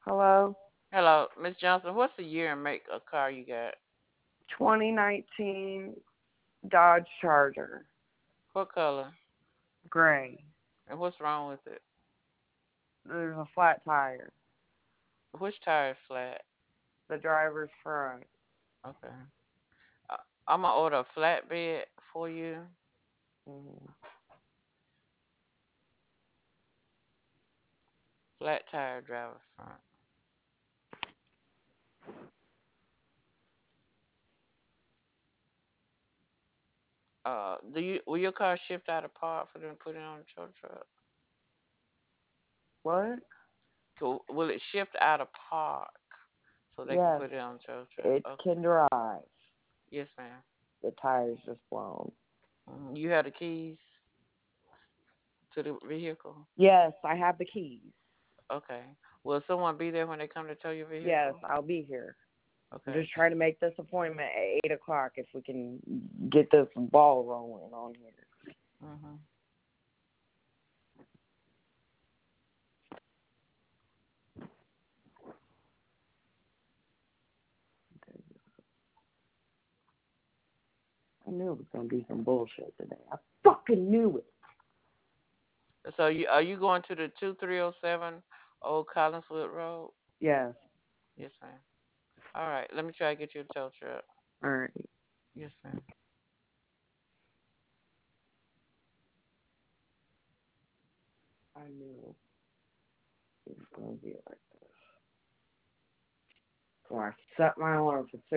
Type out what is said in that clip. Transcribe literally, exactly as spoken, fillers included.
Hello? Hello, Miss Johnson. What's the year and make of car you got? twenty nineteen Dodge Charger, What color? gray. And what's wrong with it? There's a flat tire. Which tire is flat? The driver's front. Okay. Uh, I'm gonna order a flatbed for you. Mm. Flat tire, driver front. Uh, do you will your car shift out of park for them to put it on the tow truck? What? Co- Will it shift out of park so they can Yes, put it on the tow truck? it Okay. can drive. Yes, ma'am. The tire's just blown. Mhm. You have the keys to the vehicle? Yes, I have the keys. Okay. Will someone be there when they come to tow your Yes, vehicle? I'll be here. I'm Okay. just trying to make this appointment at eight o'clock if we can get this ball rolling on here. Mhm. I knew it was going to be some bullshit today. I fucking knew it. So you are you going to the two three zero seven Old Collinswood Road? Yes. Yes, ma'am. All right. Let me try to get you a tow truck. All right. Yes, ma'am. I knew it was going to be like this. So I set my alarm for six